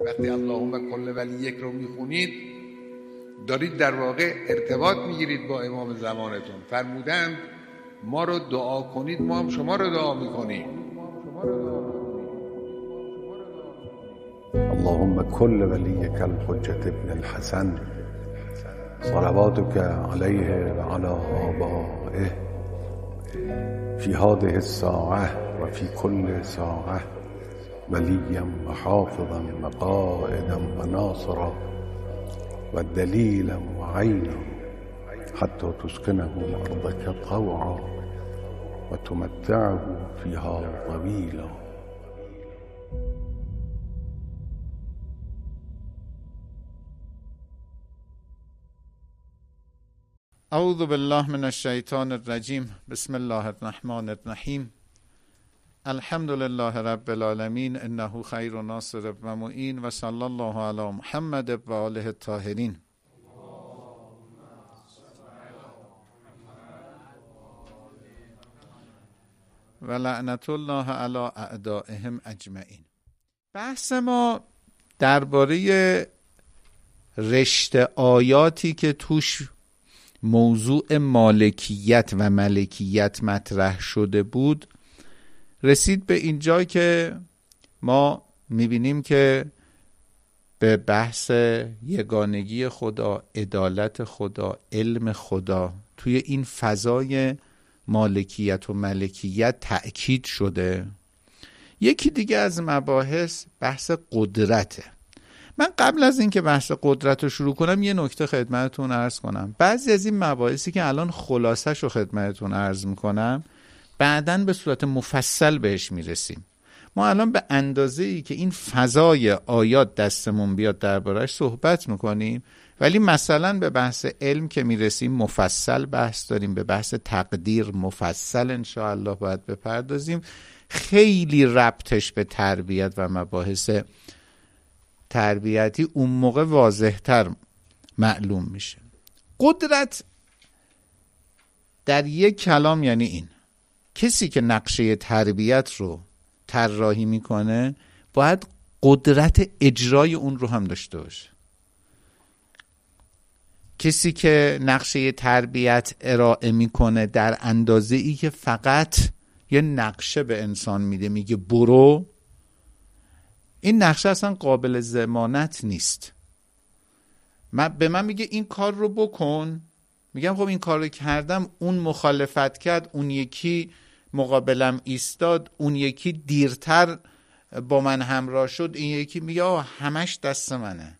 وقتی اللهم کل ولیک رو میخونید دارید در واقع ارتباط میگیرید با امام زمانتون. فرمودند ما رو دعا کنید ما هم شما رو دعا میکنیم. اللهم كل وليك الحجة ابن الحسن صلواتك عليه وعلى آبائه في هذه الساعة وفي كل ساعة وليا وحافظا وقائدا وناصرا ودليلا وعينا حتى تسكنه أرضك طوعا وتمتعه فيها طويلا. اعوذ بالله من الشیطان الرجیم. بسم الله الرحمن الرحیم. الحمد لله رب العالمین انه خیر ناصر و معین و صلی الله علی محمد و آله الطاهرین. و لعنت الله علی اعدائهم اجمعین. بحث ما درباره رشته آیاتی که توش موضوع مالکیت و ملکیت مطرح شده بود رسید به اینجا که ما میبینیم که به بحث یگانگی خدا، عدالت خدا، علم خدا توی این فضای مالکیت و ملکیت تأکید شده. یکی دیگه از مباحث بحث قدرته. من قبل از اینکه بحث قدرت رو شروع کنم یه نکته خدمتتون عرض کنم. بعضی از این مباحثی که الان خلاصش رو خدمتتون عرض میکنم بعداً به صورت مفصل بهش میرسیم. ما الان به اندازه‌ای که این فضای آیات دستمون بیاد درباره‌اش صحبت میکنیم، ولی مثلا به بحث علم که میرسیم مفصل بحث داریم، به بحث تقدیر مفصل انشاءالله باید بپردازیم. خیلی ربطش به تربیت و مباحث تربیتی اون موقع واضح‌تر معلوم میشه. قدرت در یک کلام یعنی این: کسی که نقشه تربیت رو طراحی میکنه باید قدرت اجرای اون رو هم داشته باشه. کسی که نقشه تربیت ارائه میکنه در اندازه‌ای که فقط یه نقشه به انسان میده، میگه برو، این نقشه اصلا قابل ضمانت نیست. به من میگه این کار رو بکن، میگم خب این کار رو کردم، اون مخالفت کرد، اون یکی مقابلم ایستاد، اون یکی دیرتر با من همراه شد، این یکی میگه همش دست منه،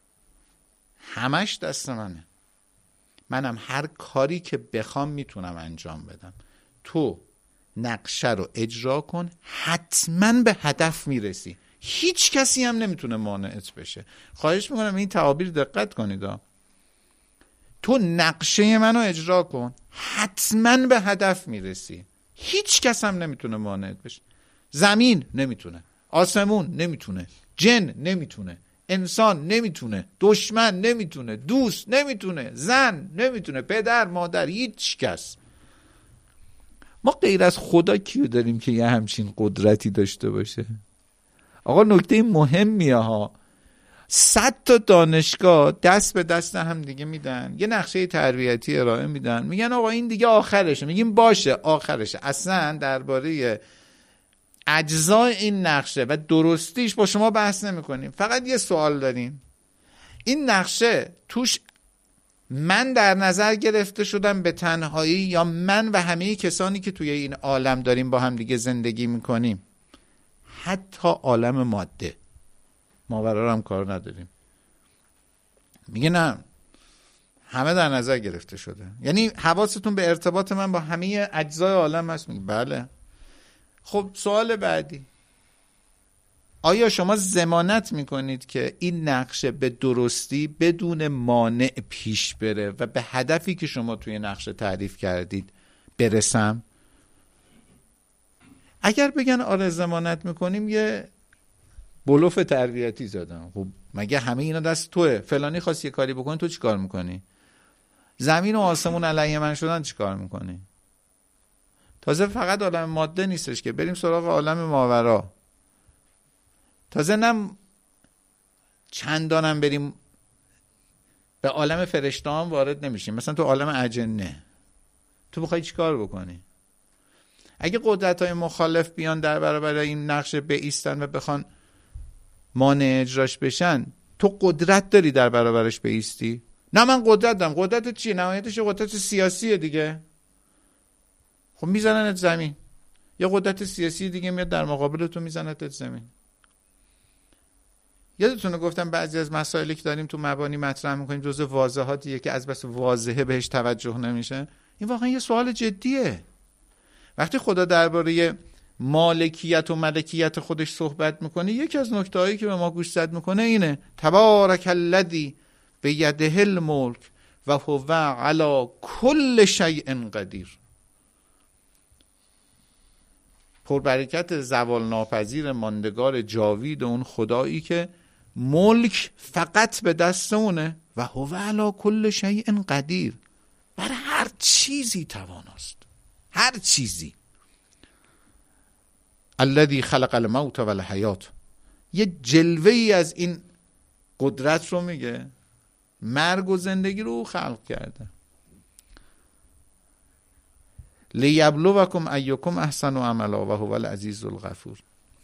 همش دست منه، منم هر کاری که بخوام میتونم انجام بدم. تو نقشه رو اجرا کن، حتما به هدف میرسی، هیچ کسی هم نمیتونه مانعت بشه. خواهش میکنم این تعابیر دقت کنید. تو نقشه منو اجرا کن، حتما به هدف میرسی، هیچ کس هم نمیتونه مانعت بشه. زمین نمیتونه، آسمون نمیتونه، جن نمیتونه، انسان نمیتونه، دشمن نمیتونه، دوست نمیتونه، زن نمیتونه، پدر مادر، هیچ کس. ما غیر از خدا کیو داریم که یه همچین قدرتی داشته باشه؟ آقا نکته مهمیه ها. 100 تا دانشگاه دست به دست هم دیگه میدن، یه نقشه تربیتی ارائه میدن، میگن آقا این دیگه آخرشه. میگیم باشه آخرشه. اصلا درباره اجزای این نقشه و درستیش با شما بحث نمی کنیم. فقط یه سوال داریم: این نقشه توش من در نظر گرفته شدم به تنهایی، یا من و همه کسانی که توی این عالم داریم با هم دیگه زندگی میکنیم؟ حتی عالم ماده، ماورا هم کار نداریم. میگه نه، همه در نظر گرفته شده. یعنی حواستون به ارتباط من با همه اجزای عالم هست؟ میگه بله. خب سوال بعدی: آیا شما ضمانت میکنید که این نقشه به درستی بدون مانع پیش بره و به هدفی که شما توی نقشه تعریف کردید برسم؟ اگر بگن آره ضمانت میکنیم، یه بلوف تربیتی زدن. خب مگه همه اینا دست توه؟ فلانی خواست یه کاری بکنی، تو چی کار میکنی؟ زمین و آسمون علیه من شدن، چی کار میکنی؟ تازه فقط عالم ماده نیستش که، بریم سراغ عالم ماورا. تازه نه چندانم بریم به عالم فرشته هم وارد نمیشیم. مثلا تو عالم اجنه تو بخوای چیکار بکنی؟ اگه قدرت‌های مخالف بیان در برابر این نقشه بایستن و بخوان مانع اجراش بشن، تو قدرت داری در برابرش بایستی؟ نه من قدرت دارم. قدرت چیه؟ نهایتش قدرت سیاسیه دیگه. خب میزننت زمین. یا قدرت سیاسی دیگه میاد در مقابل تو میزننت زمین. یادتونه گفتم بعضی از مسائلی که داریم تو مبانی مطرح میکنیم جزء واضحاتیه که از بس واضحه بهش توجه نمیشه. این واقعا یه سوال جدیه. وقتی خدا درباره مالکیت و ملکیت خودش صحبت میکنه، یکی از نکته‌هایی که به ما گوشزد میکنه اینه: تبارک الذی بیده الملک و هو علی کل شیء قدیر. پربرکت زوال ناپذیر ماندگار جاوید اون خدایی که ملک فقط به دست اونه و هو علی کل شیء قدیر، بر هر چیزی تواناست، هر چیزی. الذی خلق الموت و الحیات، یه جلوه ای از این قدرت رو میگه، مرگ و زندگی رو خلق کرده. لیبلوکم ایکم احسن عملا و هو العزیز الغفور.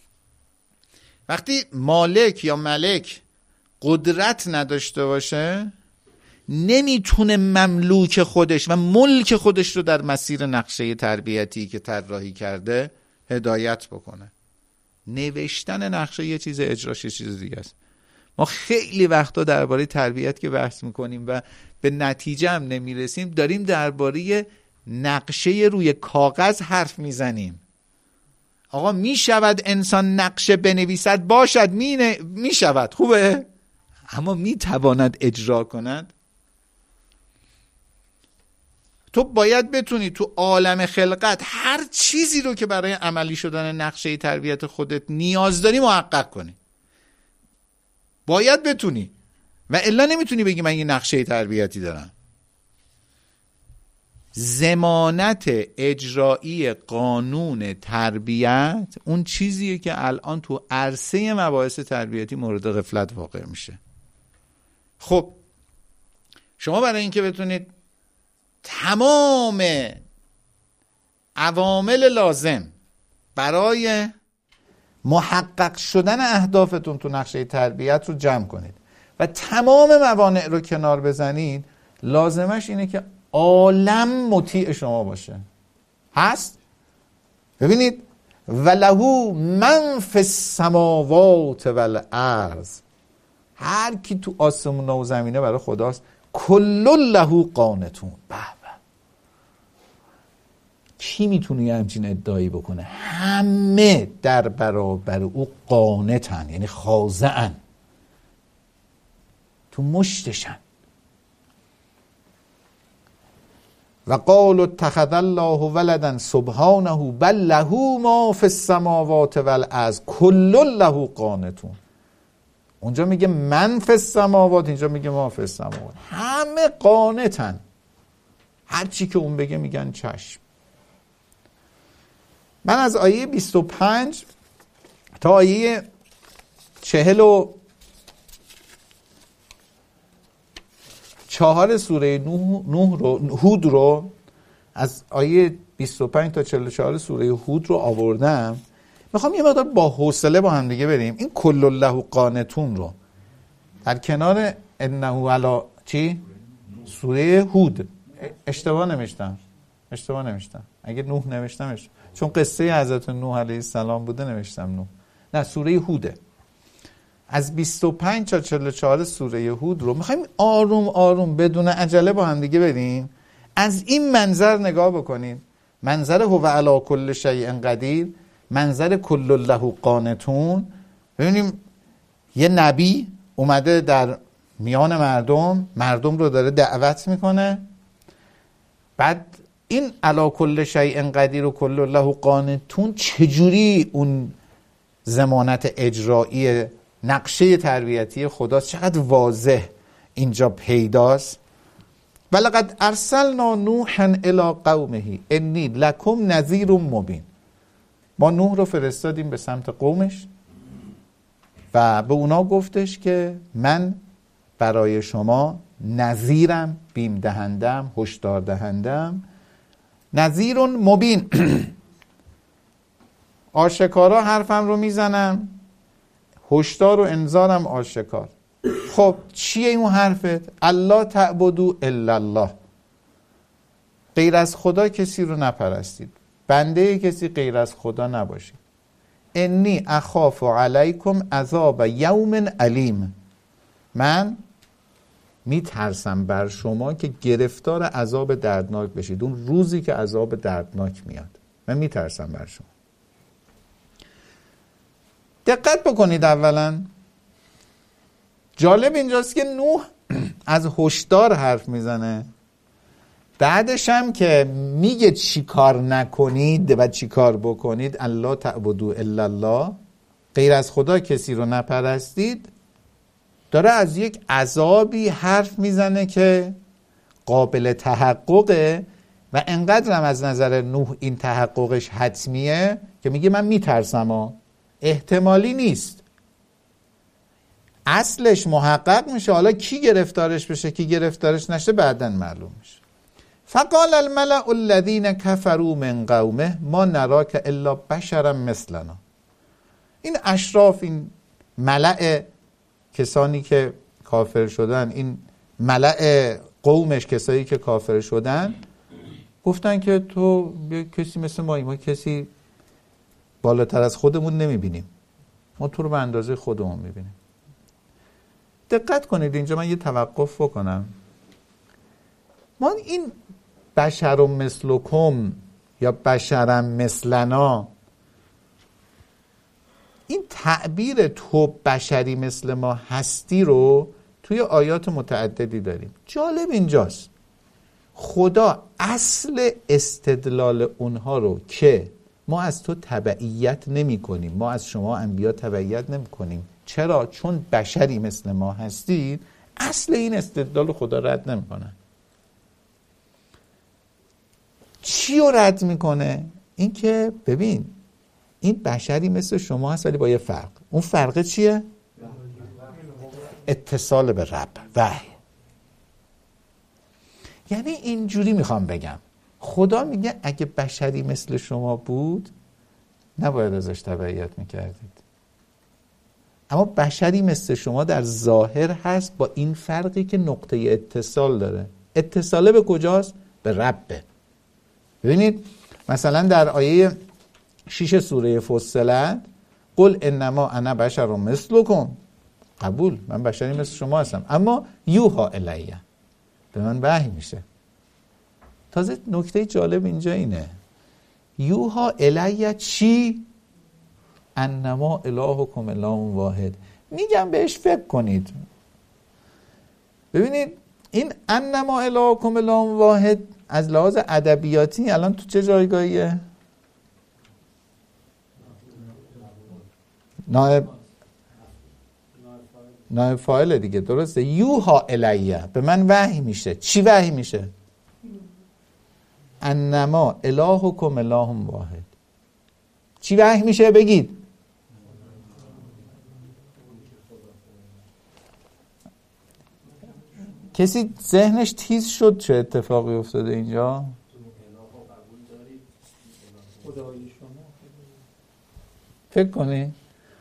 وقتی مالک یا ملک قدرت نداشته باشه، نمیتونه مملوک خودش و ملک خودش رو در مسیر نقشه تربیتی که طراحی کرده هدایت بکنه. نوشتن نقشه یه چیز، اجراش یه چیز دیگه است. ما خیلی وقتا درباره تربیت که بحث میکنیم و به نتیجه هم نمیرسیم، داریم درباره نقشه روی کاغذ حرف میزنیم. آقا میشود انسان نقشه بنویسد؟ باشد، میشود، خوبه، اما میتواند اجرا کند؟ تو باید بتونی تو عالم خلقت هر چیزی رو که برای عملی شدن نقشه تربیت خودت نیاز داری محقق کنی. باید بتونی، و الا نمیتونی بگی من یه نقشه تربیتی دارم. ضمانت اجرایی قانون تربیت اون چیزیه که الان تو عرصه مباحث تربیتی مورد غفلت واقع میشه. خب شما برای اینکه بتونید تمام عوامل لازم برای محقق شدن اهدافتون تو نقشه تربیت رو جمع کنید و تمام موانع رو کنار بزنید، لازمش اینه که عالم مطیع شما باشه. هست؟ ببینید ولهو من فی السماوات والارض، هر کی تو آسمون و زمینه برای خداست. کل له قانتون. به به، کی میتونه یه همچین ادعایی بکنه؟ همه در برابر او قانتن، یعنی خاضعن، تو مشتشن. و قالوا اتخذ الله ولدا سبحانه بل له ما فی السماوات والارض کل له قانتون. اونجا میگه من فی السماوات، اینجا میگه ما فی السماوات. همه قانتن، هر چی که اون بگه میگن چشم. من از آیه 25 تا آیه 44 سوره هود رو، از آیه 25 تا 44 سوره هود رو آوردم. میخوام یه مقدار با حوصله با هم دیگه بریم. این کل له قانتون رو در کنار انه علی چی؟ سوره هود. اشتباه نمیشتم. اگه نوح نوشتم چون قصه حضرت نوح علیه السلام بوده نوشتم نوح. نه، سوره هوده. از 25 تا 44 سوره هود رو میخوایم آروم آروم بدون عجله با هم دیگه بریم. از این منظر نگاه بکنیم، منظر هو علی کل شیء قدیر، منظر کل له قانتون. ببینیم یه نبی اومده در میان مردم رو داره دعوت میکنه. بعد این علی کل شیء قدیر و کل له قانتون چجوری اون ضمانت اجرایی نقشه تربیتی خداست، چقدر واضح اینجا پیداست. ولقد ارسلنا نوحا الی قومه انی لکم نذیر مبین. ما نوح رو فرستادیم به سمت قومش و به اونا گفتش که من برای شما نذیرم، بیم دهندم، هشدار دهندم. نذیر مبین آشکارا حرفم رو میزنم، هشدار و انذارم آشکار. خب چیه این حرفت؟ الله تعبدوا الا الله، غیر از خدا کسی رو نپرستید، بنده کسی غیر از خدا نباشید. انی اخاف علیکم عذاب یوم علیم، من میترسم بر شما که گرفتار عذاب دردناک بشید، اون روزی که عذاب دردناک میاد من میترسم بر شما. دقت بکنید، اولا جالب اینجاست که نوح از هشدار حرف میزنه، بعدش هم که میگه چی کار نکنید و چی کار بکنید، الله تعبدوا الا الله، غیر از خدا کسی رو نپرستید، داره از یک عذابی حرف میزنه که قابل تحققه و انقدر هم از نظر نوح این تحققش حتمیه که میگه من میترسم، احتمالی نیست، اصلش محقق میشه. حالا کی گرفتارش بشه کی گرفتارش نشه بعداً معلوم میشه. فقال الملأ الذين كفروا من قومه ما نراك الا بشرا مثلنا. این اشراف، این ملأ کسانی که کافر شدن، این ملأ قومش کسایی که کافر شدن، گفتن که تو کسی مثل ما کسی بالاتر از خودمون نمیبینیم، ما تو رو به اندازه خودمون میبینیم. دقت کنید اینجا من یه توقف بکنم. ما این بشر مثلکم یا بشرا مثلنا، این تعبیر تو بشری مثل ما هستی رو توی آیات متعددی داریم. جالب اینجاست خدا اصل استدلال اونها رو که ما از تو تبعیت نمی کنیم، ما از شما انبیا تبعیت نمی کنیم، چرا؟ چون بشری مثل ما هستید، اصل این استدلال خدا رد نمی کنه. چی رو رد میکنه؟ این که ببین این بشری مثل شما هست ولی با یه فرق. اون فرق چیه؟ اتصال به رب، وحی. یعنی اینجوری میخوام بگم خدا میگه اگه بشری مثل شما بود نباید ازش تبعیت میکردید، اما بشری مثل شما در ظاهر هست با این فرقی که نقطه اتصال داره. اتصاله به کجاست؟ به ربه. ببینید مثلا در آیه 6 سوره فصلت قل انما انا بشر مثلکم، قبول، من بشری مثل شما هستم، اما یوها الیه، به من وحی میشه. تازه نکته جالب اینجا اینه، یوها الیه چی؟ انما الهکم اله واحد. میگم بهش فکر کنید. ببینید این انما الهکم اله واحد از لحاظ ادبیاتی الان تو چه جایگاهیه؟ نائب فاعل دیگه، درسته. یوها الیه، به من وحی میشه. چی وحی میشه؟ انما الهکم اله واحد. چی وحی میشه بگید؟ کسی ذهنش تیز شد چه اتفاقی افتاده اینجا؟ فکر کنی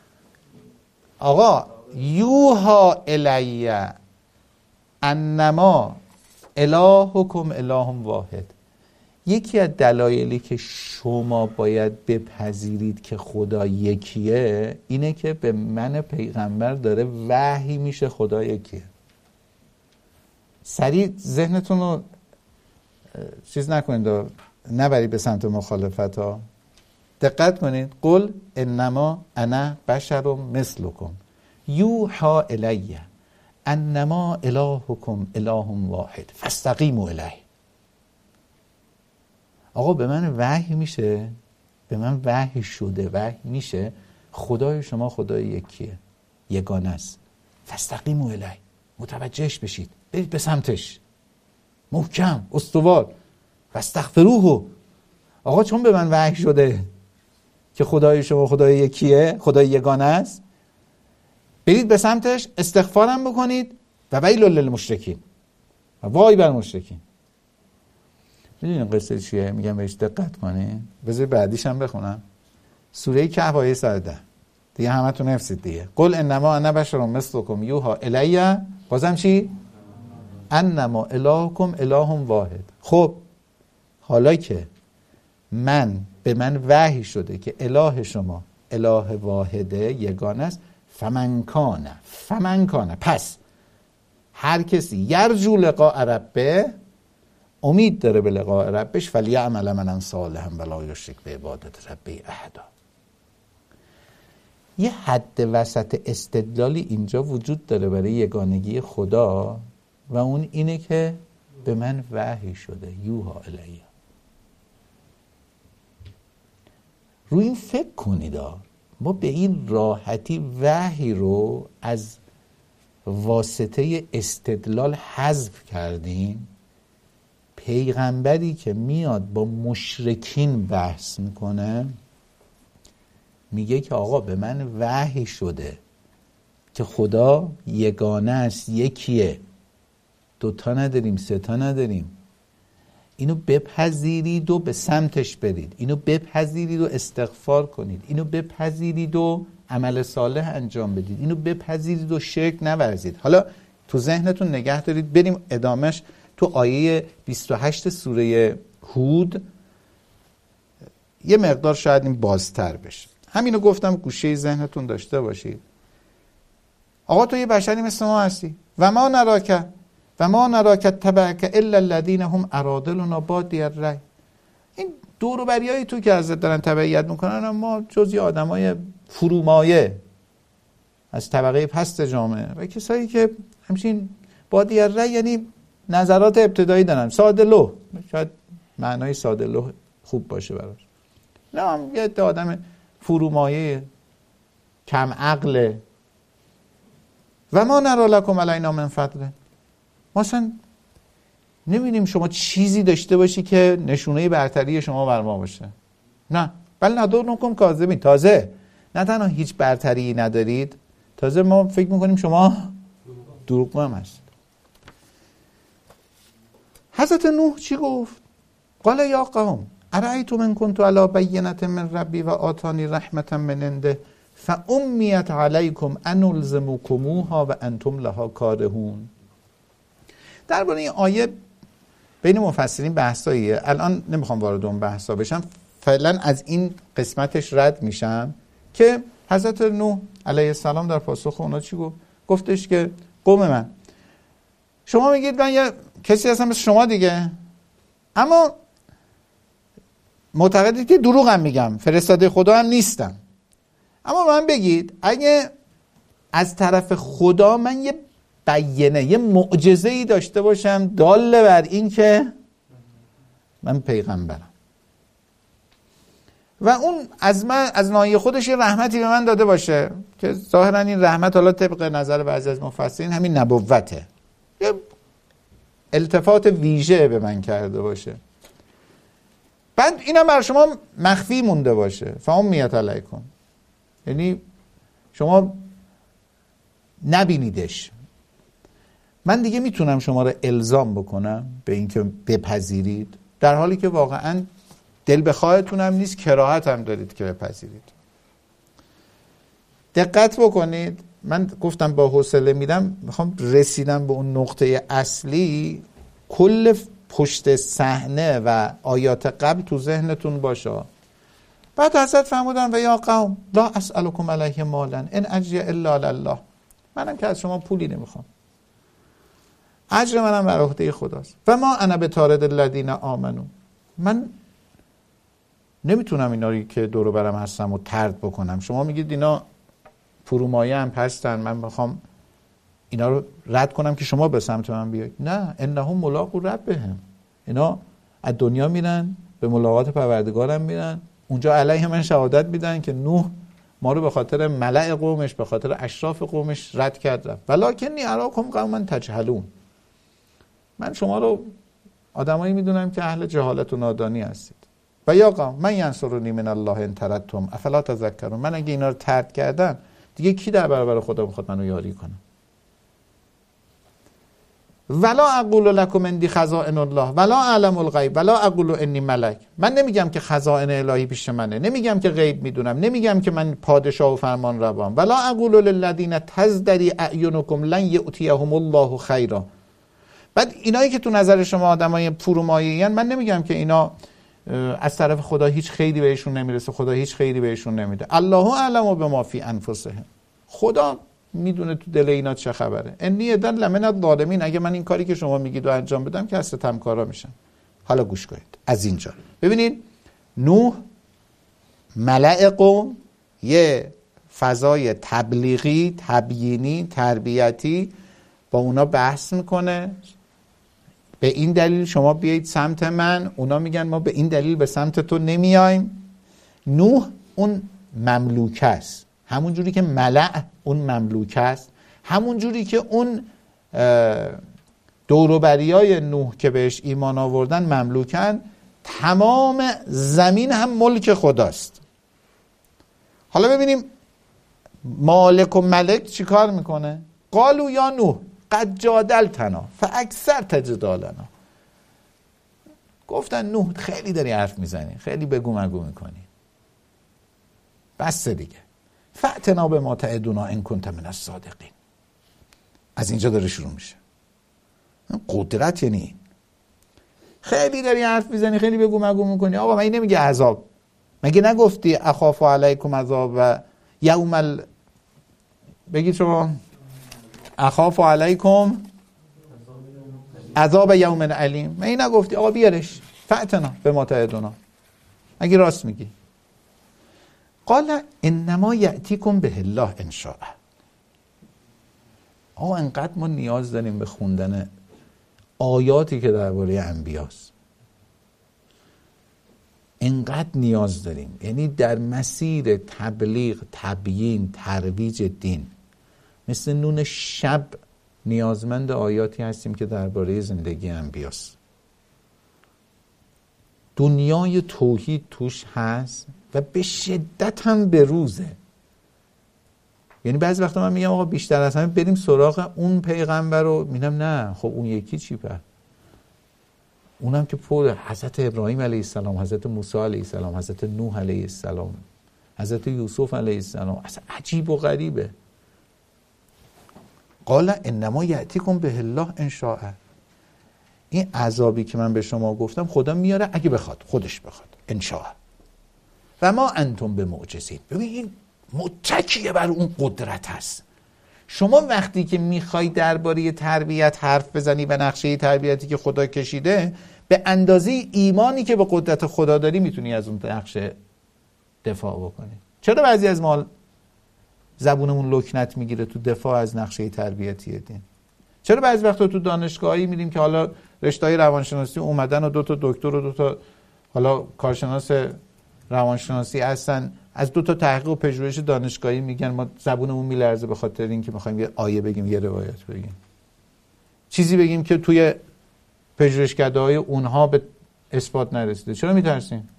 آقا یوها الیه انما الهکم اله واحد. یکی از دلایلی که شما باید بپذیرید که خدا یکیه اینه که به من پیغمبر داره وحی میشه خدا یکیه. سریع ذهنتون رو چیز نکنید و نبرید به سمت مخالفت ها. دقت کنید. قل انما انا بشر مثلکم یوحا الیه انما الهکم اله واحد فاستقیموا الیه. آقا به من وحی میشه، به من وحی شده، وحی میشه خدای شما خدای یکیه، یگانه است. فاستقیموا الیه، متوجهش بشید، برید به سمتش محکم استوار. واستغفروه. آقا چون به من وحی شده که خدای شما خدای یکیه، خدای یگانه است، برید به سمتش، استغفارم بکنید و ویل للمشرکین، و وای بر مشرکین. میدونین قصه چیه؟ میگم بهش دقت کنید. بذار بعدیش هم بخونم. سوره کهف آیه 110 دیگه همتون حفظید دیگه. قل انما انا بشر مثلکم یوحی الی، بازم چی؟ انما الهکم اله واحد. خب حالا که به من وحی شده که اله شما اله واحده، یگانه است، فمن کان، پس هر کسی یرجو لقاء ربه، امید داره به لقاء ربش، فلیعمل عملا صالحا ولا یشرک بعبادت ربه احدا. یه حد وسط استدلالی اینجا وجود داره برای یگانگی خدا و اون اینه که به من وحی شده، یوها الیه. روی این فکر کنید، ما به این راحتی وحی رو از واسطه استدلال حذف کردیم. پیغمبری که میاد با مشرکین بحث میکنه میگه که آقا به من وحی شده که خدا یگانه است، یکیه، دوتا نداریم، ستا نداریم. اینو بپذیرید و به سمتش برید، اینو بپذیرید و استغفار کنید، اینو بپذیرید و عمل صالح انجام بدید، اینو بپذیرید و شرک نورزید. حالا تو ذهنتون نگه دارید، بریم ادامش تو آیه 28 سوره هود. یه مقدار شاید این بازتر بشه. همینو گفتم گوشه ذهنتون داشته باشید. آقا تو یه بشری مثل ما هستی، و ما نراک تبعک الا الذین هم ارادلنا بادی الرأی. این دور و بریای تو که ازت دارن تبعیت میکنن، ما جز یه آدمای فرومایه از طبقه پست جامعه و کسایی که همچین بادی الرأی، یعنی نظرات ابتدایی دارن، ساده لوح، شاید معنای ساده لوح خوب باشه براش. نه، هم یه آدم فرومایه کم عقل. و ما نرا لکم علینا من فضل، ما اصلا نمی‌بینیم شما چیزی داشته باشی که نشونه برتری شما بر ما باشه. نه، بل ندونکم کاذبین. تازه نه تنها هیچ برتری ندارید، تازه ما فکر میکنیم شما دروغگو هم هست. حضرت نوح چی گفت؟ قال یا قوم ارأیتم ان کنت علی بینة من ربی و آتانی رحمة من عنده فامیت علیکم انلزمکموها و انتم لها کارهون. درباره این آیه بین مفسرین بحثاییه. الان نمیخوام وارد اون بحثا بشم، فعلا از این قسمتش رد میشم که حضرت نوح علیه السلام در پاسخ اونا چی گفت؟ گفتش که قوم من، شما میگید من یه کسی هستم مثل شما دیگه، اما معتقدید که دروغ هم میگم، فرستاده خدا هم نیستم. اما من بگید اگه از طرف خدا من یه بیانه، یه معجزه‌ای داشته باشم دال بر این که من پیغمبرم و اون از ناحیه خودش یه رحمتی به من داده باشه که ظاهرا این رحمت حالا طبق نظر بعضی از مفسرین همین نبوته، یه التفات ویژه به من کرده باشه، بعد اینم بر شما مخفی مونده باشه، فامیت علیکم، یعنی شما نبینیدش، من دیگه میتونم شما رو الزام بکنم به اینکه بپذیرید، در حالی که واقعا دل بخواهتون هم نیست، کراهت هم دارید که بپذیرید. دقت بکنید، من گفتم با حوصله میدم، میخوام رسیدم به اون نقطه اصلی، کل پشت صحنه و آیات قبل تو ذهنتون باشه. بعد حضرت فرمودن و یا قوم لا اسألکم علیه مالا ان اجری الا لله، منم که از شما پولی نمیخوام، اجر منم بر عهده خداست. و ما انا بطارد الذین آمنو، من نمیتونم اینا رو که دور و برم هستم و طرد بکنم. شما میگید اینا فرومایه هم پستن، من میخوام اینا رو رد کنم که شما به سمت من بیاید. نه، انهم ملاقو ربهم، اینا از دنیا میرن به ملاقات پروردگارم میرن، اونجا علیه من شهادت میدن که نوح ما رو به خاطر ملأ قومش، به خاطر اشراف قومش رد کرد رفت. ولکنی اراکم قوما تجهلون، من شما رو آدمایی میدونم که اهل جهالت و نادانی هستید. و یا قوم من ینصرونی من الله ان طردتم افلا تذکرون، من اگه اینا رو طرد کردم دیگه کی در برابر خدا میخواد منو یاری کنه؟ ولا اقول لکم اندی خزائن الله ولا اعلم الغیب ولا اقول انی ملک. من نمیگم که خزائن الهی پیش منه، نمیگم که غیب میدونم، نمیگم که من پادشاه و فرمان روام. ولا اقول للذین تزدری اعینکم لن یؤتیهم الله خیرا. بعد اینایی که تو نظر شما آدمای فرومایه‌این، من نمیگم که اینا از طرف خدا هیچ خیری بهشون نمیرسه، خدا هیچ خیری بهشون نمیده. الله اعلم بما فی انفسهم. خدا میدونه تو دل اینا چه خبره. انی اذا لمن الظالمین. اگه من این کاری که شما میگید و انجام بدم که از ستمکارا میشم. حالا گوش کنید از اینجا ببینید، نوح ملأ قوم یه فضای تبلیغی، تبیینی، تربیتی با اونا بحث میکنه. به این دلیل شما بیایید سمت من، اونا میگن ما به این دلیل به سمت تو نمیایم. نوح اون مملوک است، همون جوری که ملأ اون مملوک است، همون جوری که اون دوروبریای نوح که بهش ایمان آوردن مملوکن. تمام زمین هم ملک خداست. حالا ببینیم مالک و ملک چی کار میکنه؟ قالوا یا نوح قد جادلتنا فاکثرت جدالنا. گفتن نوح خیلی داری حرف میزنی، خیلی بگو مگو میکنی، بس دیگه، فأتنا بما تعدنا ان کنت من الصادقین. از اینجا داره شروع میشه. قدرت یعنی این. خیلی داری حرف میزنی، خیلی بگو مگو میکنی. آقا مگه نمیگه عذاب؟ مگه نگفتی اخاف علیکم عذاب و یوم بگید شما اخاف علیکم عذاب یوم علیم. مگه نگفتی آقا بیارش؟ فأتنا بما تعدنا. مگه راست میگی؟ قال انما یأتیکم به الله ان شاء. آقا انقدر ما نیاز داریم به خوندن آیاتی که درباره انبیاست، انقدر نیاز داریم. یعنی در مسیر تبلیغ، تبیین، ترویج دین مثل نون شب نیازمند آیاتی هستیم که درباره زندگی انبیاست. دنیای توحید توش هست و به شدت هم به روزه. یعنی بعضی وقتا من میگم آقا بیشتر از همه بریم سراغ اون پیغمبر رو، میگم نه خب اون یکی چی پر؟ اونم که پر حضرت ابراهیم علیه السلام، حضرت موسی علیه السلام، حضرت نوح علیه السلام، حضرت یوسف علیه السلام، اصلا عجیب و غریبه. قال انما یأتیکم به الله ان شاء. این عذابی که من به شما گفتم خدا میاره اگه بخواد، خودش بخواد، ان شاء. و ما انتم به معجزین. ببین این متکیه بر اون قدرت هست. شما وقتی که میخوای درباره تربیت حرف بزنی و نقشه تربیتی که خدا کشیده، به اندازه ایمانی که به قدرت خدا داری میتونی از اون نقشه دفاع بکنی. چرا بعضی از ما زبونمون لکنت میگیره تو دفاع از نقشه تربیتی دین؟ چرا بعضی وقتا تو دانشگاهی میریم که حالا رشته‌های روانشناسی اومدن و 2 تا دکتر و 2 تا حالا کارشناس روانشناسی هستن، از 2 تا تحقیق و پژوهش دانشگاهی میگن ما زبونمون میلرزه به خاطر اینکه میخوایم یه آیه بگیم، یه روایت بگیم، چیزی بگیم که توی پژوهشکده‌های اونها به اثبات نرسیده. چرا میترسیم؟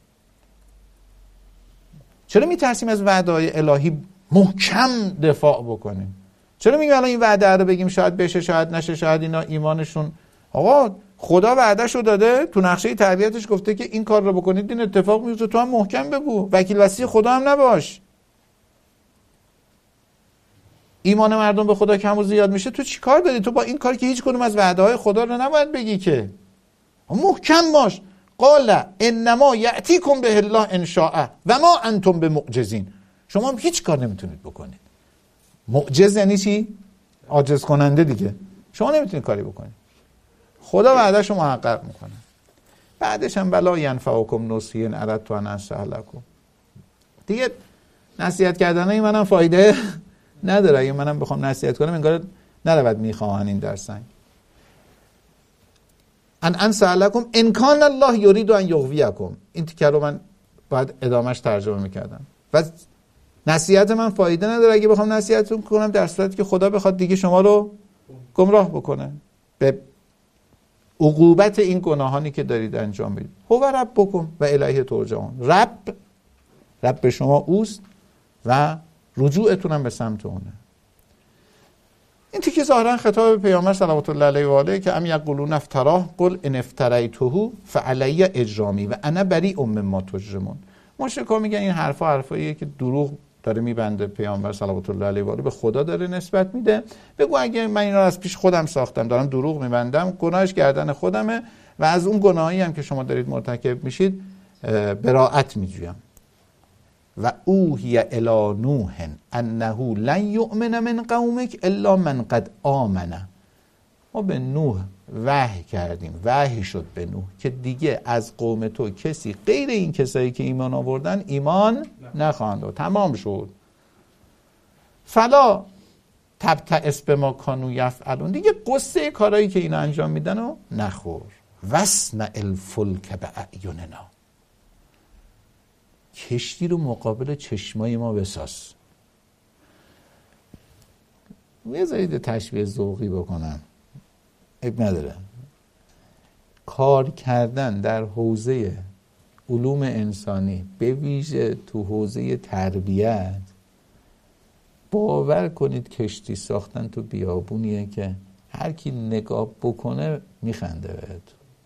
چرا میترسیم از وعده‌های الهی محکم دفاع بکنیم؟ چرا میگیم الان این وعده رو بگیم شاید بشه شاید نشه، شاید اینا ایمانشون. آقا خدا وعدهشو داده، تو نقشه تربیتش گفته که این کار رو بکنید این اتفاق میفته، تو هم محکم بگو، وکیل وصی خدا هم نباش. ایمان مردم به خدا کم و زیاد میشه، تو چی کار داری؟ تو با این کار که هیچ کدوم از وعده‌های خدا رو نباید بگی که. محکم باش. قال انما یأتیکم به الله ان شاء و ما انتم بمعجزین. شما هم هیچ کار نمیتونید بکنید. معجز یعنی چی؟ عاجز کننده دیگه. شما نمیتونید کاری بکنید. خدا وعدهشو محقق میکنه. بعدش هم بلا ینفعکم نصحی ان اردت ان انصح لکم. دیگه نصیحت کردن منم فایده نداره. اگه منم بخوام نصیحت کنم انگار نرود میخواهن این در سنگ. ان انصح لکم ان کان الله یرید ان یغویکم. این تیکه رو من باید ادامهش ترجمه میکردم. و نصیحت من فایده نداره اگه بخوام نصیحتتون کنم در صورتی که خدا بخواد دیگه شما رو گمراه بکنه به عقوبت این گناهانی که دارید انجام بدید. هو ربکم و الیه ترجعون. رب شما اوست و رجوعتونم به سمت اونه. این تیکه ظاهرا خطاب به پیامبر صلوات الله علیه و آله که ام یقولون افتراه قل ان افتریته فعلی اجرامی و انا بریء مما تجرمون. مشرکا میگن این حرفاییه که دروغ داره میبنده پیامبر صلوات الله علیه و آله، به خدا داره نسبت میده. بگو اگه من اینا رو از پیش خودم ساختم، دارم دروغ میبندم، گناهش گردن خودمه و از اون گناهی هم که شما دارید مرتکب میشید براءت میجویم. و اوحی الی نوح انه لن یؤمن من قومک الا من قد آمن. ما به نوح وحی کردیم، وحی شد به نوح که دیگه از قوم تو کسی غیر این کسایی که ایمان آوردن ایمان نخواهند آورد. تمام شد. فلا تبتئس بما کانوا یفعلون. دیگه قصه کارهایی که اینا انجام میدن رو نخور. واصنع الفلک باعیننا. کشتی رو مقابل چشمای ما بساز. بذارید تشبیه ذوقی بکنم، عیب نداره. کار کردن در حوزه علوم انسانی، به ویژه تو حوزه تربیت، باور کنید کشتی ساختن تو بیابونیه که هر کی نگاه بکنه میخنده بهت.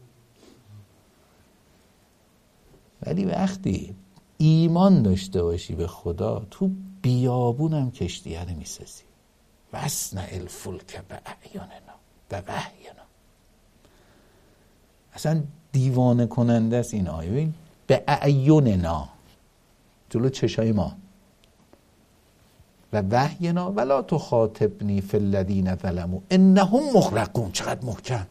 ولی وقتی ایمان داشته باشی به خدا، تو بیابونم کشتیه رو میسازی. واصنع الفلک باعیننا و وحینا. اصلا دیوانه کننده است این آیه. به اعیننا، جلو چشای ما، و وحینا ولا تخاطبنی فی الذین ظلموا انهم مغرقون. چقدر محکم.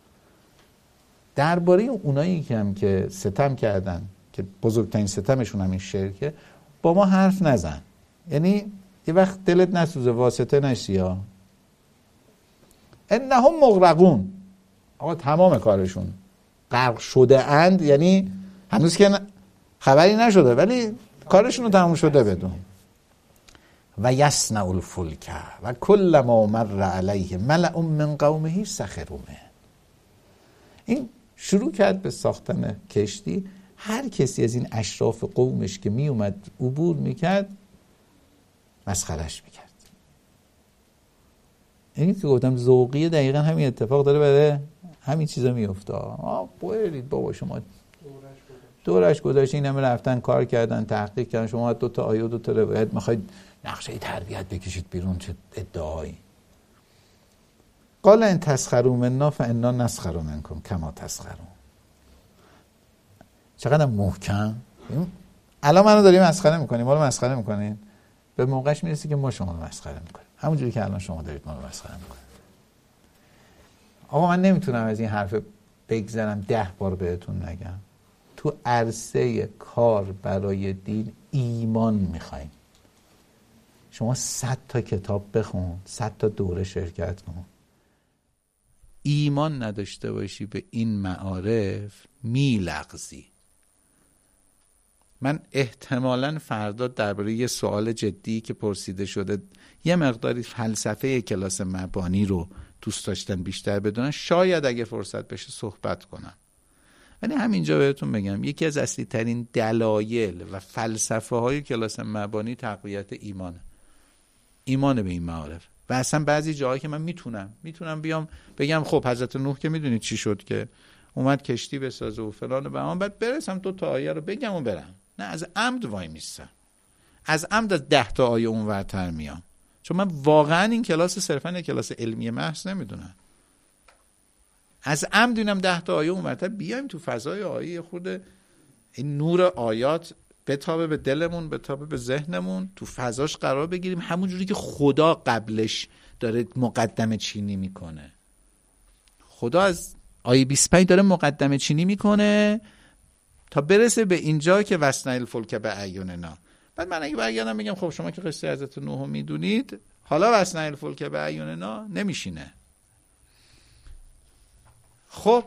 درباره اونایی که هم که ستم کردن، که بزرگترین ستمشون همین شرکه، با ما حرف نزن. یعنی یه وقت دلت نسوزه، واسطه نشی ها. انهم مغرقون. آقا تمام کارشون غرق شده اند، یعنی هنوز که خبری نشده ولی کارشون رو تمام شده بدون. و یصنع الفلک و کلما مر علیه ملأ من قومه سخروا منه. این شروع کرد به ساختن کشتی. هر کسی از این اشراف قومش که می اومد عبور میکرد مسخرش میکرد. اینی که گفتم ذوقیه، دقیقا همین اتفاق داره برای همین چیزا میفته. برید بابا شما دورش گذاشته، این همه رفتن کار کردن تحقیق کردن، شما 2 تا آیه و 2 تا روایت میخواید نقشه تربیت بکشید بیرون. چه ادعایی. قال ان تسخروا منا فانا نسخر منکم کما تسخرون. چقدر محکم. الان منو داریم مسخره میکنیم، ما رو مسخره میکنین، به موقعش میرسی که ما شما رو مسخره میکنیم، همونجوری که الان شما دارید ما رو مسخره میکنید. آقا من نمیتونم از این حرف بگذرم 10 بار بهتون نگم. تو عرصه کار برای دین ایمان میخوایم. شما 100 تا کتاب بخون، 100 تا دوره شرکت کن، ایمان نداشته باشی به این معارف میلغزی. من احتمالاً فردا درباره یه سوال جدی که پرسیده شده یه مقداری فلسفه کلاس مبانی رو دوست داشتن بیشتر بدونن، شاید اگه فرصت بشه صحبت کنم. ولی همینجا بهتون بگم یکی از اصلی ترین دلایل و فلسفه های کلاس مبانی تقویت ایمان به این معارف. و اصلا بعضی جاهایی که من میتونم بیام بگم خب حضرت نوح که میدونید چی شد که اومد کشتی بسازه و فلان و بهمان، بعد برسم 2 تا آیه رو بگم و برم. نه، از عمد وای میستم، از عمد از 10 تا آیه اون ورتر میام، چون من واقعا این کلاس صرفا یک کلاس علمی محض نمیدونم. از عمد اینم 10 تا آیه اون ورتر بیایم تو فضای آیه خود این نور آیات بتابه به دلمون، بتابه به ذهنمون، تو فضاش قرار بگیریم، همون جوری که خدا قبلش داره مقدمه چینی میکنه. خدا از آیه 25 داره مقدمه چینی میکنه تا برسه به اینجا که واصنع الفلک باعیننا. بعد من اگه برگردم بگم خب شما که قصه حضرت نوح میدونید، حالا واصنع الفلک باعیننا نمیشینه. خب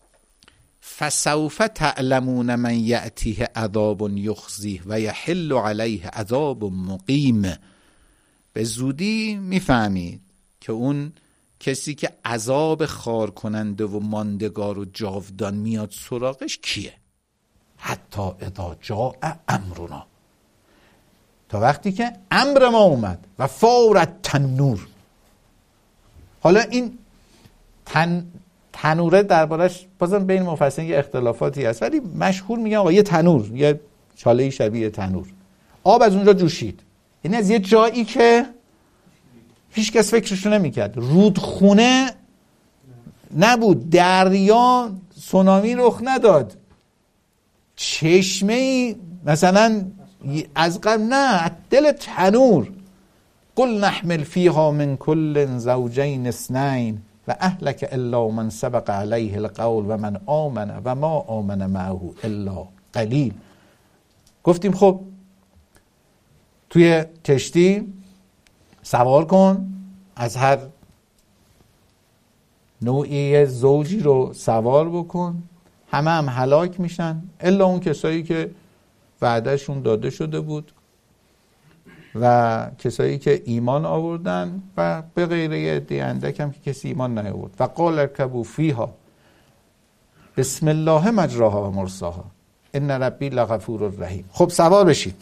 فسوف تعلمون من یأتیه عذاب یخزیه و یحل علیه عذاب مقیم. به زودی میفهمید که اون کسی که عذاب خار کننده و ماندگار و جاودان میاد سراغش کیه. حتی اذا جاء امرنا، تا وقتی که امر ما اومد و فورت تنور. حالا این تنوره دربارش بازم بین مفسرین یه اختلافاتی هست، ولی مشهور میگن آقا یه تنور، یه چاله شبیه تنور، آب از اونجا جوشید. یعنی از یه جایی که هیچ کس فکرشو نمیکرد، رودخونه نبود، دریا، سونامی رخ نداد، چشمه مثلا از قبل، نه، دل تنور. قل نحمل فیها من کل زوجین اثنین و اهلک الا من سبق علیه القول و من آمن و ما آمن معه الا قلیل. گفتیم خب توی کشتی سوار کن، از هر نوعی زوجی رو سوار بکن، همه هم هلاک میشن الا اون کسایی که وعدهشون داده شده بود و کسایی که ایمان آوردن و به غیر یه عده اندک هم که کسی ایمان نیاورد. و قال ارکبوا فیها بسم الله مجراها و مرساها ان ربی لغفور رحیم. خب سوار بشید،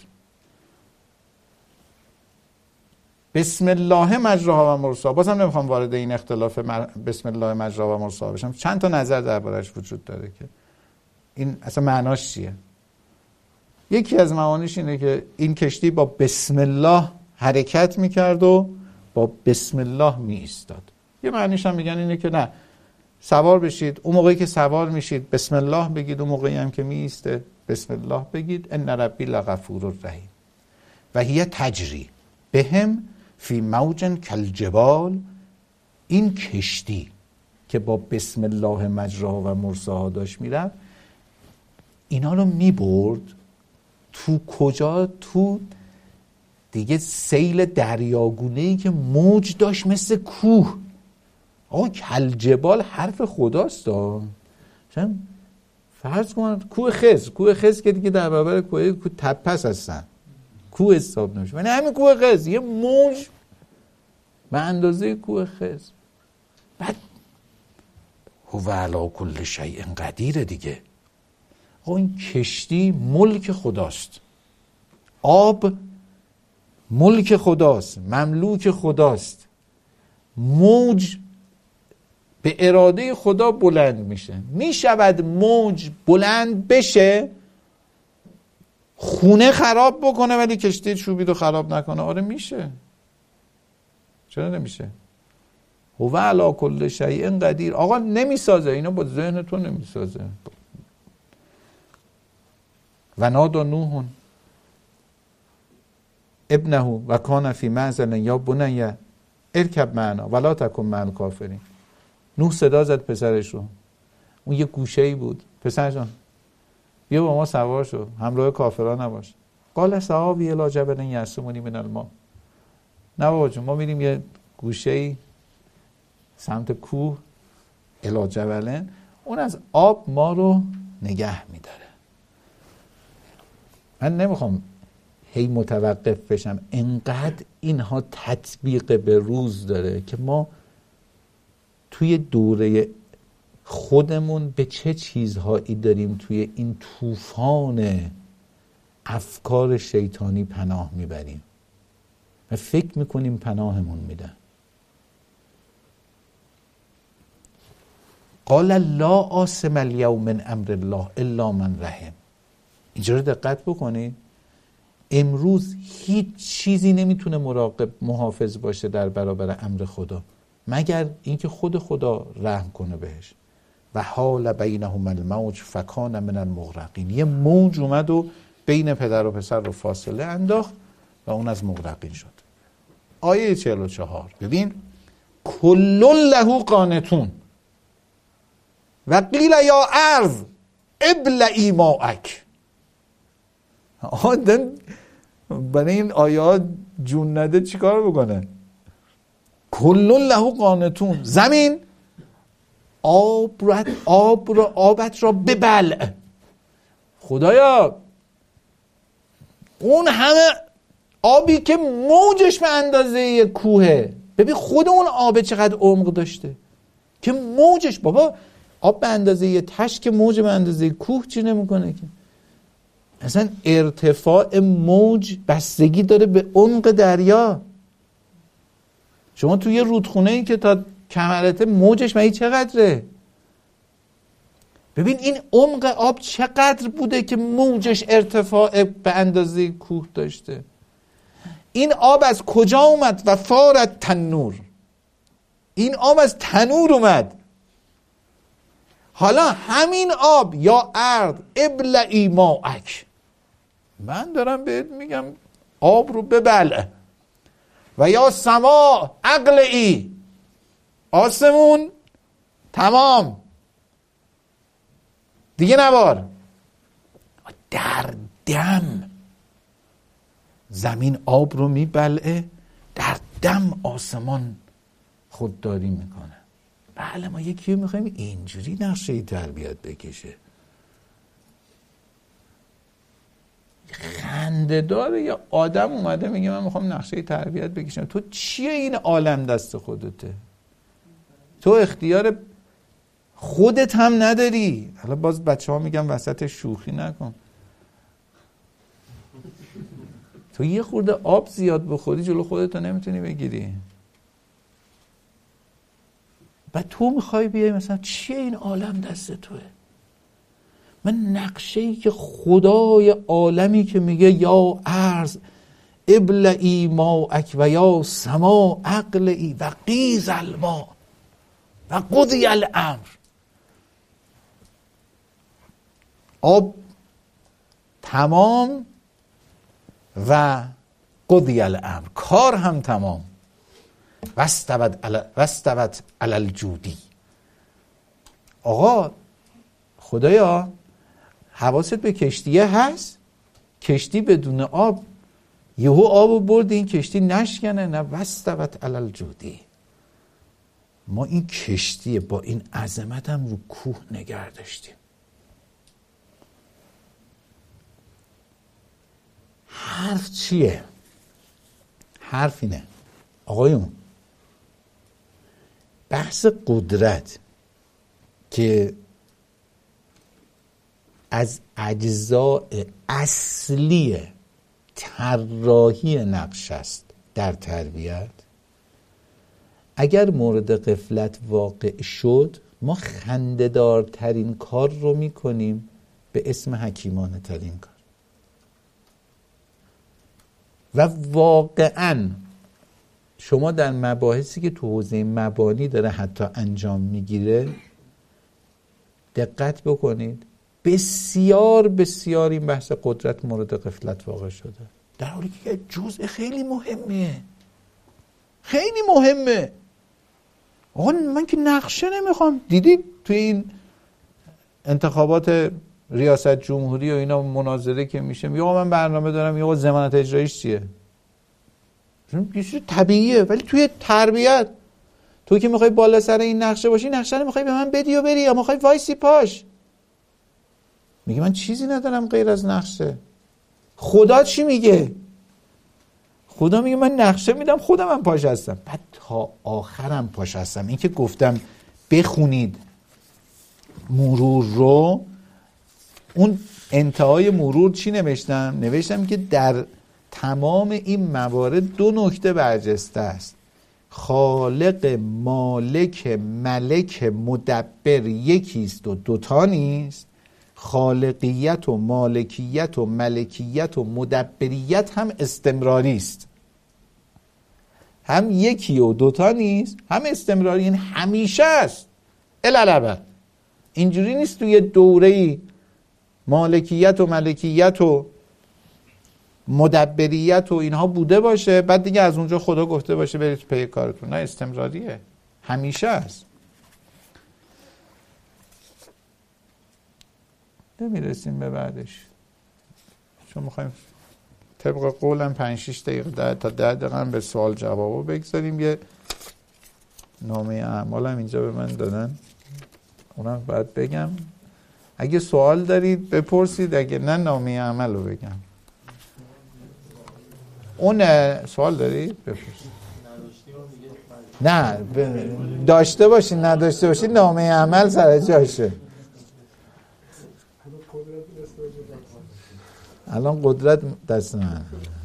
بسم الله مجراها و مرساها. بازم نمیخوام وارد این اختلاف بسم الله مجراها و مرساها بشم، چند تا نظر دربارش وجود داره که این اصلا معناش چیه. یکی از معانیش اینه که این کشتی با بسم الله حرکت میکرد و با بسم الله می ایستاد. یه معنیش هم میگن اینه که نه، سوار بشید، اون موقعی که سوار میشید بسم الله بگید، اون موقعی هم که می ایسته بسم الله بگید. ان ربی لغفور رحیم و هی تجری بهم فی موج کالجبال. این کشتی که با بسم الله مجراها و مرساها داشت میرفت، اینا رو میبرد تو کجا؟ تو دیگه سیل دریاگونه‌ای که موج داشت مثل کوه. آقا کالجبال حرف خداست. فرض کن کوه خز که دیگه در برابر کوه تپس هستن، کوه حساب نمیشه، یعنی همین کوه خز یه موج به اندازه کوه خز. بعد هو علی کل شیء قدیر دیگه. این کشتی ملک خداست، آب ملک خداست، مملوک خداست، موج به اراده خدا بلند میشه. میشود موج بلند بشه خونه خراب بکنه ولی کشتی چوبی رو خراب نکنه؟ آره میشه، چرا نمیشه؟ هو علی کل شیء قدیر. آقا نمیسازه، اینا با ذهن تو نمیسازه. و نادى نوح ابنه و کان فی معزل یا بنی ارکب معنا ولا تکن مع الکافرین. نوح صدا زد پسرش رو، اون یه گوشه‌ای بود، پسر جان بیا با ما سوار شو، همراه کافران نباش. قال سآوی الی جبل یعصمنی من الماء. نه بابا جون، ما میریم یه گوشه‌ای سمت کوه، الی جبل، اون از آب ما رو نگه میداره. من نمیخوام هی متوقف بشم، انقدر اینها تطبیق به روز داره که ما توی دوره خودمون به چه چیزهایی داریم توی این طوفان افکار شیطانی پناه میبریم و فکر میکنیم پناهمون میدن. قال لا عاصم اليوم من امر الله الا من رحم. اینجا رو دقت بکنید، امروز هیچ چیزی نمیتونه مراقب محافظ باشه در برابر امر خدا مگر اینکه خود خدا رحم کنه بهش. و حال بینهما الموج فکان من المغرقین. یه موج اومد و بین پدر و پسر رو فاصله انداخت و اون از مغرقین شد. آیه 44 ببین، کل له قانتون و قیل یا ارض ابلعی ماءک. آدم برای این آیات جون نده چیکار بکنه؟ کل له قانتون، زمین آبت را ببلع. خدایا اون همه آبی که موجش به اندازه کوهه، ببین خود اون آب چقدر عمق داشته که موجش، بابا آب به اندازه یه تش که موج به اندازه کوه چی نمیکنه که. اصلا ارتفاع موج بستگی داره به عمق دریا. شما توی رودخونه ای که تا کمرته موجش مگه چقدره؟ ببین این عمق آب چقدر بوده که موجش ارتفاع به اندازه کوه داشته. این آب از کجا اومد؟ و فارت تنور، این آب از تنور اومد. حالا همین آب یا ارض ابلعی ماءک، من دارم بهت میگم آب رو ببلع، و یا سما اقلعی، آسمون تمام دیگه نبار. در دم زمین آب رو میبلعه، در دم آسمان خودداری میکنه. بله ما یکی رو میخوایم اینجوری نقشه تربیت بکشه. خنده داره یا آدم اومده میگه من میخوام نقشه تربیت بکشم. تو چیه این عالم دست خودته؟ تو اختیار خودت هم نداری. حالا باز بچه ها میگن وسط شوخی نکن. تو یه خورده آب زیاد بخوری جلو خودتو نمیتونی بگیری. و تو میخوای بیای مثلا چیه این عالم دست توه؟ من نقشه‌ای که خدای عالمی که میگه یا ارض ابلعی ماءک و یا سما اقلعی و قیض الماء و قضی الامر، آب تمام و قضی الامر، کار هم تمام. واستوت علی الجودی. آقا خدایا حواست به کشتیه هست؟ کشتی بدون آب یهو آبو برد این کشتی نشکنه؟ نه، واستوت علی الجودی. ما این کشتی با این عظمت هم رو کوه نگه داشتیم. حرف چیه؟ حرف اینه آقایون، بحث قدرت که از اجزاء اصلی طراحی نقش است در تربیت، اگر مورد غفلت واقع شد ما خنده‌دارترین کار رو میکنیم به اسم حکیمانه ترین کار. و واقعاً شما در مباحثی که تو حوزه مبانی داره حتی انجام میگیره دقت بکنید، بسیار بسیار این بحث قدرت مورد غفلت واقع شده، در حالی که جزء خیلی مهمه. خیلی مهمه. آقا من که نقشه نمیخوام. دیدی توی این انتخابات ریاست جمهوری و اینا مناظره که میشه، میگه آقا من برنامه دارم، میگه آقا ضمانت اجراییش چیه؟ یه چیز طبیعیه. ولی توی تربیت تو که میخوای بالا سر این نقشه باشی، نقشه رو میخوای به من بدی و بری، یا میخوای وایسی پاش؟ میگه من چیزی ندارم غیر از نقشه. خدا چی میگه؟ خدا میگه من نقشه میدم، خودم هم پاش هستم، بعد تا آخرم پاش هستم. این که گفتم بخونید مرور رو، اون انتهای مرور چی نوشتم؟ نوشتم که در تمام این موارد دو نکته برجسته است: خالق، مالک، ملک، مدبر یکیست و دوتا نیست. خالقیت و مالکیت و ملکیت و مدبریت هم استمراری است، هم یکی و دوتا نیست، هم استمراری، یعنی همیشه است الالبد. اینجوری نیست توی دوره‌ای مالکیت و ملکیت و مدبریت و اینها بوده باشه بعد دیگه از اونجا خدا گفته باشه برید پی کارتون. نه، استمراریه، همیشه است. نمیرسیم به بعدش، چون میخوایم طبق قولم 5-6 دقیقه تا 10 دقیقه به سوال جوابو بگذاریم. یه نامه اعمال هم اینجا به من دادن، اونم باید بگم. اگه سوال دارید بپرسید، اگه نه نامه عمل رو بگم. اون سوال دارید بپرسید. نه داشته باشید، نداشته باشید نامه عمل سر جاشه. الان قدرت دست من.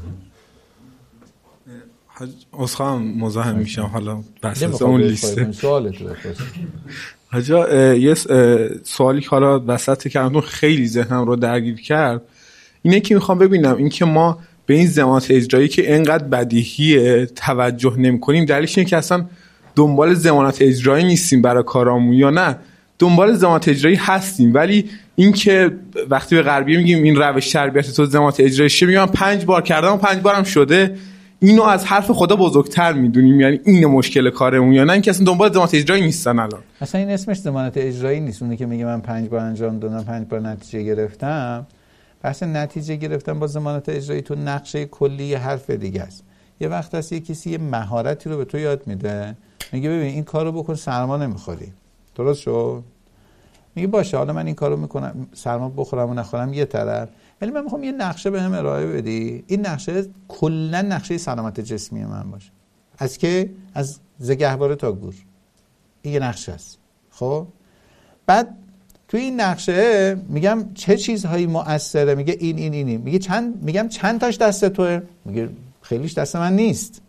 اصخام مزاحم میشم حالا بس از اون لیسته سوالتو بپرس. حاجا یه سوالی که حالا وسط کردم خیلی ذهنم رو درگیر کرد اینه که میخوام ببینم این که ما به این ضمانت اجرایی که اینقدر بدیهیه توجه نمی‌کنیم دلیلش اینه که اصلا دنبال ضمانت اجرایی نیستیم برای کارامون یا نه دنبال ضمانت اجرایی هستیم ولی این که وقتی به غربی میگیم این روش تربیت تو ضمانت اجرایی شه میگم 5 بار کردم و 5 بارم شده اینو از حرف خدا بزرگتر میدونیم یعنی این مشکل کارمون یا نه اینکه اصلا دنبال ضمانت اجرایی نیستن الان اصلا این اسمش ضمانت اجرایی نیست اونه که میگه من 5 بار انجام دادم 5 بار نتیجه گرفتم بحث نتیجه گرفتن با ضمانت اجرایی تو نقشه کلی حرف دیگه است یه وقت هست یه کسی یه مهارتی رو به تو یاد میده میگه ببین این کارو بکن سرما نمیخوری درست شد میگه باشه حالا من این کارو میکنم سرما بخورم و نخورم یه طرف ولی من میخوام یه نقشه بهم ارائه بدی این نقشه کلا نقشه سلامت جسمی من باشه از که از زگهواره تا گور این یه نقشه است خب بعد توی این نقشه میگم چه چیزهایی مؤثره میگه اینی میگم چند تاش دست توئه میگه خیلیش دست من نیست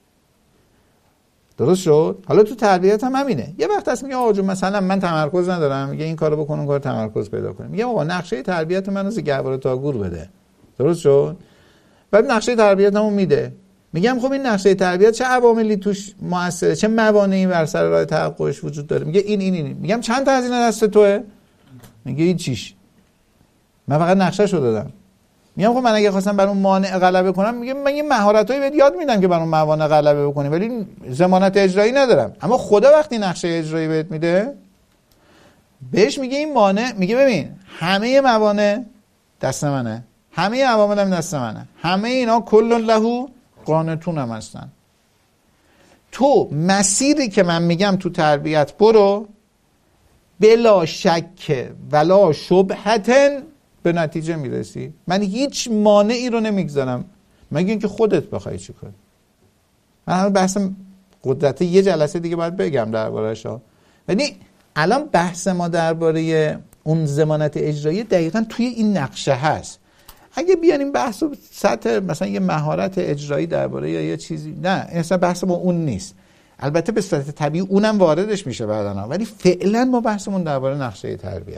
درست شد حالا تو تربیت هم همینه یه وقت هست میگه آقا جون مثلا من تمرکز ندارم میگه این کارو بکن اون کارو تمرکز پیدا کن میگه آقا نقشه تربیت منو زگهواره تا گور بده درست شد بعد نقشه تربیتمو میده میگم خب این نقشه تربیت چه عواملی توش مؤثره چه موانعی بر سر راه تحققش وجود داره میگه این میگم چند تا از اینا دست توئه میگه این چیش من فقط نقشه‌شو دادم میگم خب من اگه خواستم بر اون مانع غلبه کنم میگم من یه مهارتایی بهت یاد میدم که بر اون موانع غلبه بکنی ولی ضمانت اجرایی ندارم اما خدا وقتی نقشه اجرایی بهت میده بهش میگه این مانع میگه ببین همه موانع دست منه همه عواملم دست منه همه اینا کل له قانتون هم هستن تو مسیری که من میگم تو تربیت برو بلا شک ولا شبهتن به نتیجه میرسی من هیچ مانعی رو نمیگذارم مگه اینکه خودت بخوای چی کنی من بحث قدرت یه جلسه دیگه باید بگم درباره‌اش ولی الان بحث ما درباره اون ضمانت اجرایی دقیقاً توی این نقشه هست اگه بیانیم بحث سطح مثلا یه مهارت اجرایی درباره یا یه چیزی نه اصلا بحث با اون نیست البته به صورت طبیعی اونم واردش میشه بعداً ولی فعلا ما بحثمون درباره نقشه تربیت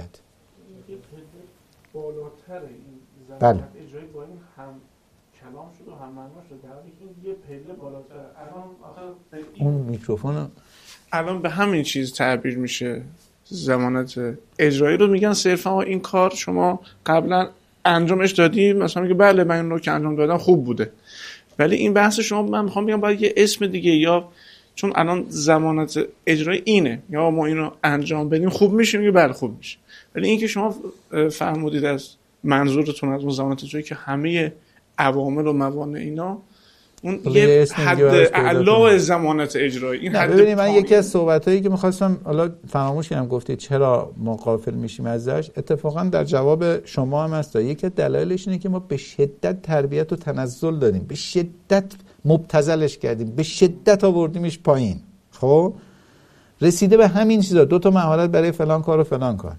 بالاتر این بله اجرایی با این هم کلام شد و هم معنا شد در حالی که یه پله بالاتر الان اون میکروفون الان به همین چیز تعبیر میشه ضمانت اجرایی رو میگن صرفا این کار شما قبلا انجامش دادی مثلا میگه بله من این رو که انجام دادم خوب بوده ولی این بحث شما من میخوام بگم باید یه اسم دیگه یا چون الان ضمانت اجرایی اینه یا ما اینو انجام بدیم خوب میشه میگه بله خوب میشه ولی این که شما فرمودید از منظورتون از اون ضمانت اجرایی که همه عوامل و موانع اینا اون یه حد اعلا ضمانت اجرایی این حد ببینید من یکی از صحبتایی که می‌خواستم حالا فراموش کردم گفتید چرا ما غافل میشیم ازش اتفاقا در جواب شما هم هست یکی از دلایلش اینه که ما به شدت تربیت و تنزل دادیم به شدت مبتذلش کردیم به شدت آوردیمش پایین خب رسیده به همین چیزا 2 تا مهارت برای فلان کار و فلان کار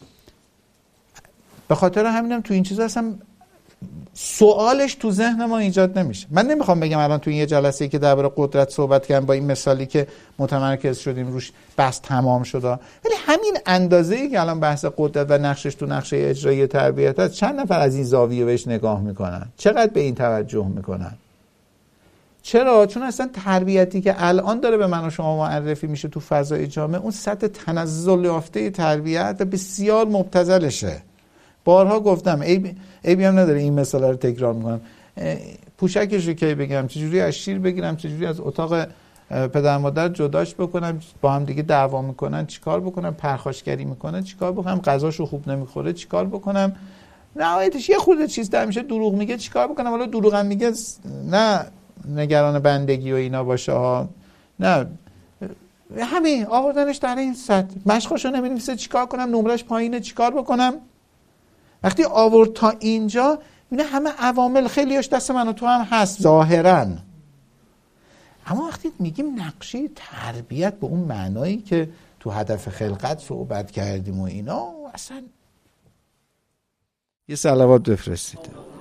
به خاطر همینم تو این چیزا اصلا سوالش تو ذهن ما ایجاد نمیشه من نمیخوام بگم الان تو این یه جلسه‌ای که درباره قدرت صحبت کردم با این مثالی که متمرکز شدیم روش بحث تمام شد ولی همین اندازه‌ای که الان بحث قدرت و نقشش تو نقشه اجرایی تربیت هست چند نفر از این زاویه بهش نگاه میکنن چقدر به این توجه میکنن چرا چون اصلا تربیتی که الان داره به من و شما معرفی میشه تو فضای جامعه اون سطح تنزل یافته تربیت بسیار مبتذلشه بارها گفتم عیبی هم نداره این مثالا رو تکرار میکنم پوشکش رو کی بگم چجوری از شیر بگیرم چجوری از اتاق پدر مادر جداش بکنم با هم دیگه دعوا میکنن چیکار بکنم پرخاشگری میکنه چیکار بکنم غذاشو خوب نمیخوره چیکار بکنم نهایتش یه خورده چیز در میشه دروغ میگه چیکار بکنم حالا دروغم میگه نه نگران بندگی و اینا باشه ها نه همین آوردنش در این سطح مشقشو نمی‌نویسه چیکار کنم نمرش پایینه چیکار بکنم وقتی آورد تا اینجا اینا همه عوامل خیلیش دست من و تو هم هست ظاهراً اما وقتی میگیم نقشه تربیت به اون معنایی که تو هدف خلقت صحبت کردیم و اینا اصلا یه صلوات بفرستید